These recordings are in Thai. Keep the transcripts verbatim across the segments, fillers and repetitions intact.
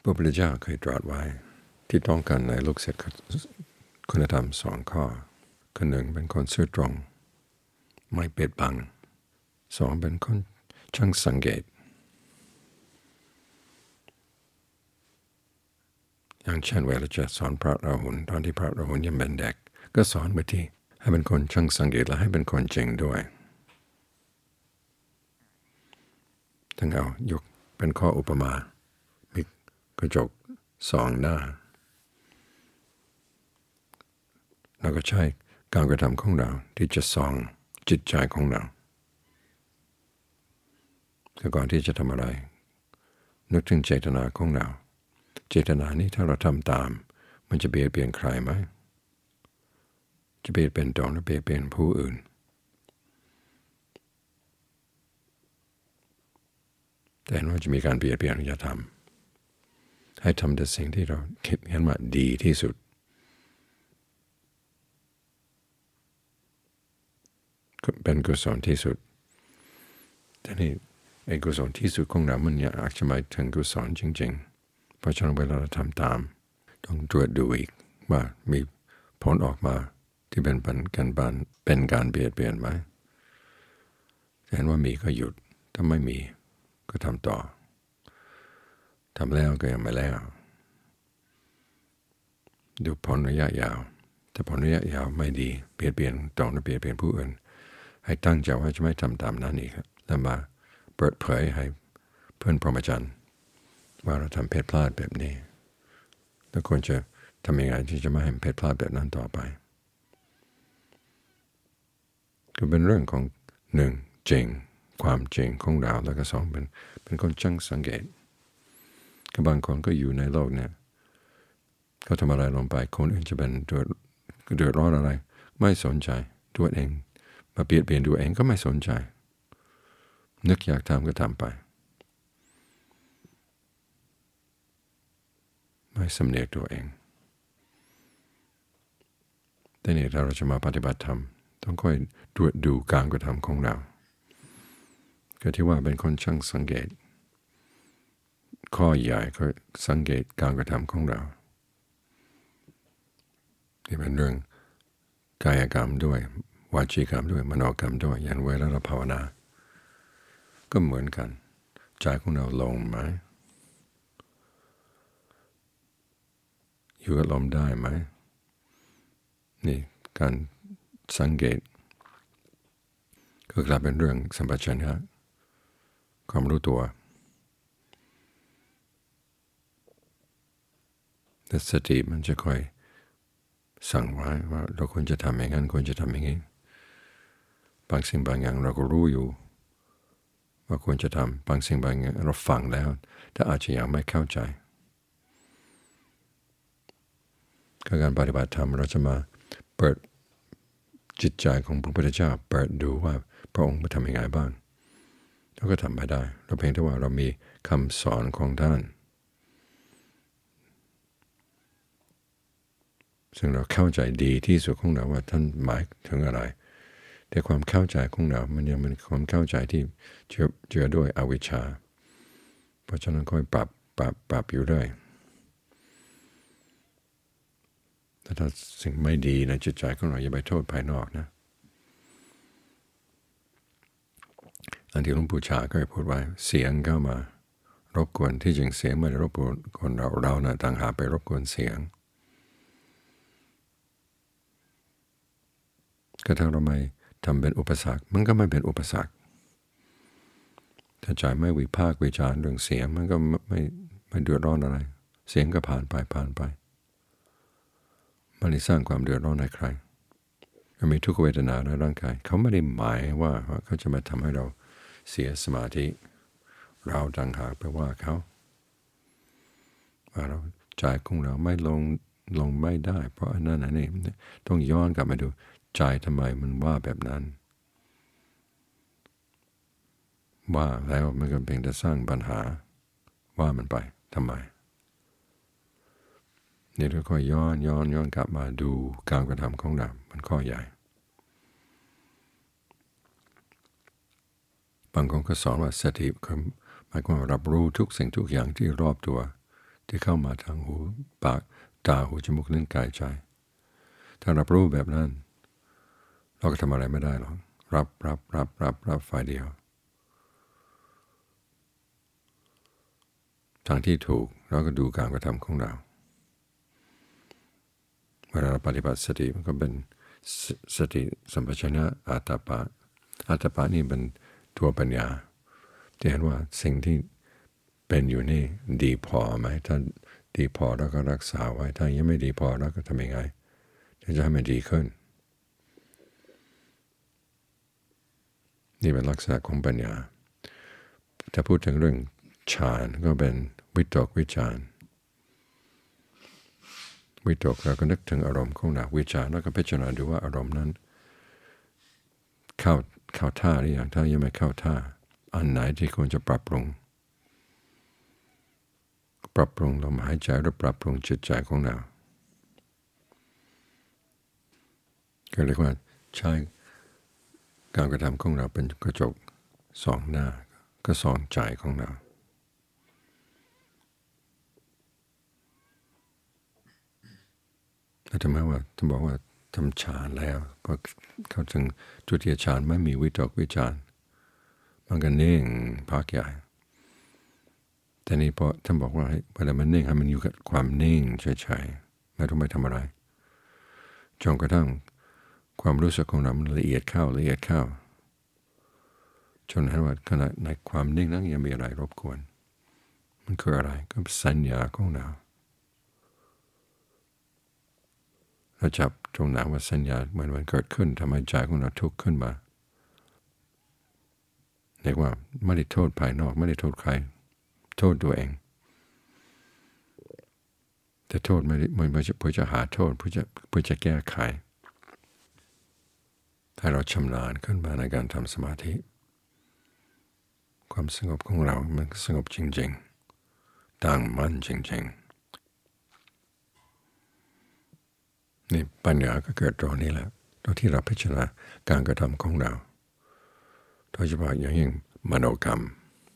พระพุทธเจ้าเคยตรัสไว้ที่ต้องการในลูกศิษย์คุณธรรมสองข้อคนหนึ่งเป็นคนซื่อตรงไม่เปิดบังสองเป็นคนช่างสังเกตอย่างเช่นเวลาจะสอนพระราหุลตอนที่พระราหุลยังเป็นเด็กก็สอนวิธีให้เป็นคนช่างสังเกตและให้เป็นคนจริงด้วยทั้งเอายกเป็นข้ออุปมามีกระจกสองหน้าแล้วก็ใช้การกระทำของเราที่จะส่องจิตใจของเราแต่ก่อนที่จะทำอะไรนึกถึงเจตนาของเราเจตนานี้ถ้าเราทำตามมันจะเบียดเบียนใครไหมจะเบียดเบียนตนหรือเบียดเบียนผู้อื่นแต่ว่าจะมีการเบียดเบียนอย่าทำให้ทำแต่สิ่งที่เราคิดเห็นว่าดีที่สุดเป็นกุศลที่สุดแต่นี่ไอ้กุศลที่สุดของเรามันอยากจะมาถึงกุศลจริงๆเพราะฉะนั้นเวลาเราทำตามต้องตรวจดูอีกว่ามีผลออกมาที่เป็นการบันเป็นการเบียดเบียนไหมเห็นว่ามีก็หยุดถ้าไม่มีก็ทำต่อทำแล้วก็ยังไม่แล้วดูผลระยะยาวถ้าผลระยะยาวไม่ดีเบียดเบียนตนและเบียดเบียนผู้อื่นให้ตั้งใจว่าจะไม่ทำตามนั้นอีกแล้วมาเปิดเผยให้เพื่อนพรหมจรรย์ว่าเราทำผิดพลาดแบบนี้แล้วควรจะทำยังไงที่จะไม่ให้ผิดพลาดแบบนั้นต่อไปก็เป็นเรื่องของหนึ่งจริงความจริงของเราแล้วก็สองเป็นเป็นคนช่างสังเกตก็บางคนก็อยู่ในโลกเนี่ยเขาทำอะไรลงไปคนอื่นจะเป็นเดือดเดือดร้อนอะไรไม่สนใจตัวเองมาเปลี่ยนเปลี่ยนดูเองก็ไม่สนใจนึกอยากทำก็ทำไปไม่สำเนียกตัวเองแต่นี่ถ้าเราจะมาปฏิบัติธรรมต้องค่อยตรวจดูการกระทำของเราก็ที่ว่าเป็นคนช่างสังเกตข้อใหญ่ก็สังเกตการกระทำของเราที่เป็นเรื่องกายกรรมด้วยวาจีกรรมด้วยมโนกรรมด้วยอย่างเวลาเราภาวนาก็เหมือนกันใจของเราลงไหมอยู่กับลมได้ไหมนี่การสังเกตก็กลายเป็นเรื่องสัมปชัญญะความรู้ตัวแต่สติมันจะค่อยสั่งไว้ว่าเราควรจะทำอย่างนั้นควรจะทำอย่างนี้บางสิ่งบางอย่างเราก็รู้อยู่ว่าควรจะทำบางสิ่งบางอย่างเราฟังแล้วแต่อาจจะยังไม่เข้าใจการปฏิบัติธรรมเราจะมาเปิดจิตใจของพระพุทธเจ้าเปิดดูว่าพระองค์ทำยังไงบ้างเราก็ทำไม่ได้เราเพียงแต่ว่าเรามีคำสอนของท่านซึ่งเราเข้าใจดีที่สุดของเราว่าท่านหมายถึงอะไรแต่ความเข้าใจของเรามันยังเป็นความเข้าใจที่เจือเจือด้วยอวิชชาเพราะฉะนั้นค่อยปรับปรับปรับอยู่เรื่อยแต่ถ้าสิ่งไม่ดีในจิตใจของเราอย่าไปโทษภายนอกนะอันที่หลวงปู่ชาเคยพูดไว้เสียงเข้ามารบกวนที่จริงเสียงไม่ได้รบกวนคนเราเรานะต่างหากไปรบกวนเสียงก็ถ้าเราไม่ทำเป็นอุปสรรคมันก็ไม่เป็นอุปสรรคถ้าใจไม่วิพากษ์วิจารณ์เรื่องเสียงมันก็ไม่ไม่เดือดร้อนอะไรเสียงก็ผ่านไปผ่านไปไม่ได้สร้างความเดือดร้อนให้ใครก็มีทุกขเวทนาในร่างกายเขาไม่ได้หมายว่าเขาจะมาทำให้เราเสียสมาธิเราต่างหากไปว่าเขาว่าเราใจของเราไม่ลงลงไม่ได้เพราะอันนั้นอันนี้ต้องย้อนกลับมาดูใจทำไมมันว่าแบบนั้นว่าแล้วมันก็เพียงแต่สร้างปัญหาว่ามันไปทำไมนี่เราค่อยย้อนย้อนย้อนกลับมาดูการกระทำของเรามันข้อใหญ่บางคนก็สอนว่าสติหมายความว่ารับรู้ทุกสิ่งทุกอย่างที่รอบตัวที่เข้ามาทางหูปากตาหูจมูกลิ้นกายใจถ้ารับรู้แบบนั้นเราก็ทำอะไรไม่ได้หรอกรับรับรับรับรับฝ่ายเดียวทางที่ถูกเราก็ดูการกระทำของเราเวลาเราปฏิบัติสติมันก็เป็นสติสัมปชัญญะอาตาปะอาตาปะนี่เป็นตัวปัญญาที่เห็นว่าสิ่งที่เป็นอยู่นี่ดีพอไหมถ้าดีพอเราก็รักษาไว้ถ้ายังไม่ดีพอเราก็ทำยังไงที่จะให้มันดีขึ้นนี่เป็นลักษณะของปัญญาถ้าพูดถึงเรื่องฌานก็เป็นวิตกวิจารวิตกเราก็นึกถึงอารมณ์ของเราวิจารแล้วก็พิจารณาดูว่าอารมณ์นั้นเข้าเข้าท่าหรือยังถ้ายังไม่เข้าท่าอันไหนที่ควรจะปรับปรุงปรับปรุงลมหายใจหรือปรับปรุงจิตใจของเราก็เรียกว่าใช้การกระทำของเราเป็นกระจกสองหน้าก็สองใจของเราแต่ทำไมว่าท่านบอกว่าทำฌานแล้วพอเข้าถึงทุติยฌานไม่มีวิตกวิจารมันก็นิ่งพักใหญ่แต่นี้พอท่านบอกว่าเวลามันนิ่งให้มันอยู่กับความนิ่งเฉยๆไม่ต้องไปทำอะไรจนกระทั่งความรู้สึกของเรามันละเอียดเข้าละเอียดเข้าจนเห็นว่าขณะในความนิ่งนั้นยังมีอะไรรบกวนมันคืออะไรก็สัญญาของเราเราจับตรงนั้นว่าสัญญาเหมือนมันเกิดขึ้นทำให้ใจของเราทุกข์ขึ้นมาเรียกว่าไม่ได้โทษภายนอกไม่ได้โทษใครโทษตัวเองแต่โทษไม่ได้ไม่เพื่อจะหาโทษเพื่อจะเพื่อจะแก้ไขถ้าเราชำนาญขึ้นมาในการทำสมาธิความสงบของเรามันสงบจริงๆตั้งมั่นจริงๆนี่ปัญญาก็เกิดตรงนี้แหละตรงที่เราพิจารณาการกระทำของเราโดยเฉพาะอย่างยิ่งมโนกรรม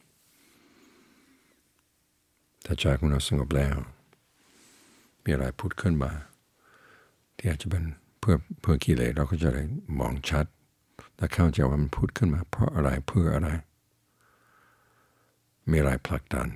ถ้าใจของเราสงบแล้วมีอะไรพูดขึ้นมาที่อาจจะเป็นเพื่อเพื่อกิเลสเราก็จะได้มองชัดและเข้าใจว่ามันพูดขึ้นมาเพราะอะไรเพื่ออะไรมีอะไรผลักดัน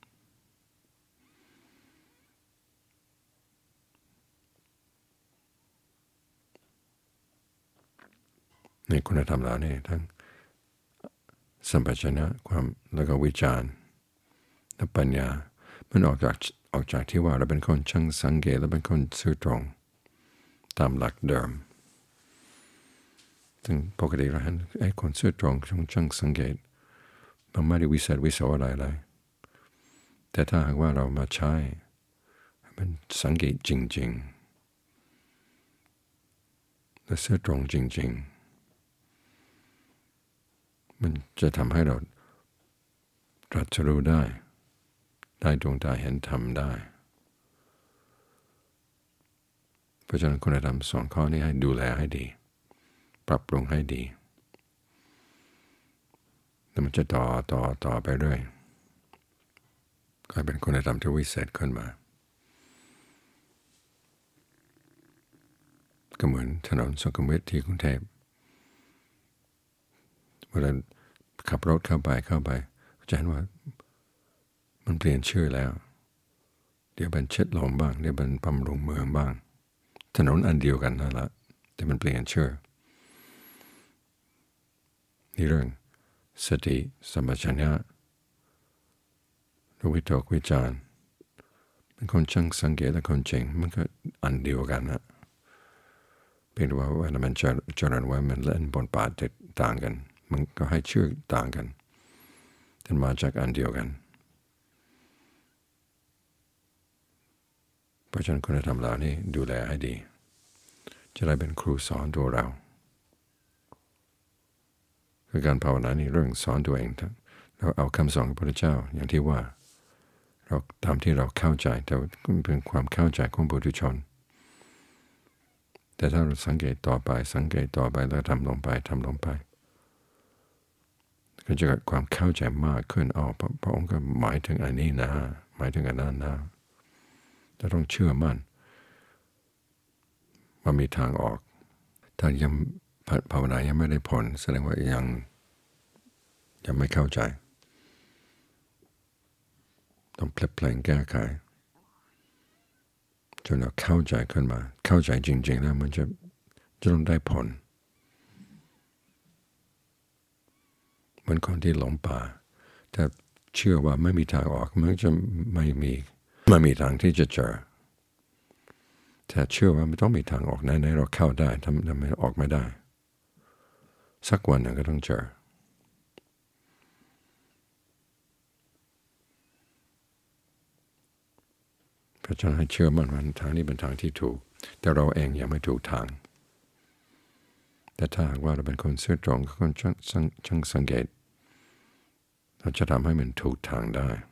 ในคุณธรรมเหล่านี้ทั้งสัมปชัญญะความแล้วก็วิจารณ์และปัญญามันออกจากออกจากที่ว่าเราเป็นคนช่างสังเกตและเป็นคนซื่อตรงตามหลักเดิมถึงปกติเราเห็นไอ้คนซื่อตรงช่างช่างสังเกตมันไม่ได้วิเศษวิโสอะไรเลยแต่ถ้าหากว่าเรามาใช้มันสังเกตจริงๆและซื่อตรงจริงๆมันจะทำให้เราตรัสรู้ได้ได้ดวงตาเห็นธรรมได้เพราะฉะนั้นคุณธรรมสองข้อนี้ให้ดูแลให้ดีปรับปรุงให้ดีแล้วมันจะต่อต่อต่อไปเรื่อยกลายเป็นคุณธรรมที่วิเศษขึ้นมาก็เหมือนถนนสุขุมวิทที่กรุงเทพเวลาขับรถเข้าไปเข้าไปจะเห็นว่ามันเปลี่ยนชื่อแล้วเดี๋ยวเป็นเช็ดลมบ้างเดี๋ยวเป็นบำรุงเมืองบ้างถนนอันเดียวกันนั่นแหละแต่มันเปลี่ยนชื่อนี่เรื่องสติสัมปชัญญะวิตกวิจารเป็นคนช่างสังเกตและคนจริงมันก็อันเดียวกันนะเพียงแต่ว่าเวลามันเจริญไว้มันเล่นบนบาทต่างกันมันก็ให้ชื่อต่างกันแต่มาจากอันเดียวกันเพราะฉะนั้นคุณธรรมเหล่านี้ดูแลให้ดีจะได้เป็นครูสอนตัวเราคือการภาวนานี่เรื่องสอนตัวเองเราเอาคำสอนของพระพุทธเจ้าอย่างที่ว่าเราตามที่เราเข้าใจแต่เป็นความเข้าใจของปุถุชนแต่ถ้าเราสังเกตต่อไปสังเกตต่อไปแล้วทำลงไปทำลงไปก็จะเกิดความเข้าใจมากขึ้นอ๋อพระองค์ก็หมายถึงอันนี้นะหมายถึงอันนั้นนะจะต้องเชื่อมั่นว่ามีทางออกถ้ายังภาวนายังไม่ได้ผลแสดงว่ายังยังไม่เข้าใจต้องเพลิดเพลินแก้ไขจนเราเข้าใจขึ้นมาเข้าใจจริงๆแล้วมันจะจะต้องได้ผลเหมือนคนที่หลงป่าถ้าเชื่อว่าไม่มีทางออกมันจะไม่มีไม่มีทางที่จะเจอถ้าเชื่อว่าไม่ต้องมีทางออกไหนๆเราเข้าได้ทำทำไมออกไม่ได้สักวันหนึ่งก็ต้องเจอเพราะฉะนั้นให้เชื่อมั่นว่าทางนี้เป็นทางที่ถูกแต่เราเองยังไม่ถูกทางแต่ถ้าหากว่าเราเป็นคนซื่อตรงคนช่างสังเกตเราจะทำให้มันถูกทางได้